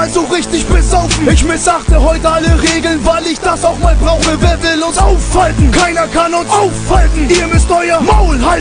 mal so richtig besaufen. Ich missachte heute alle Regeln, weil ich das auch mal brauche. Wer will uns aufhalten? Keiner kann uns aufhalten. Ihr müsst euer Maul halten.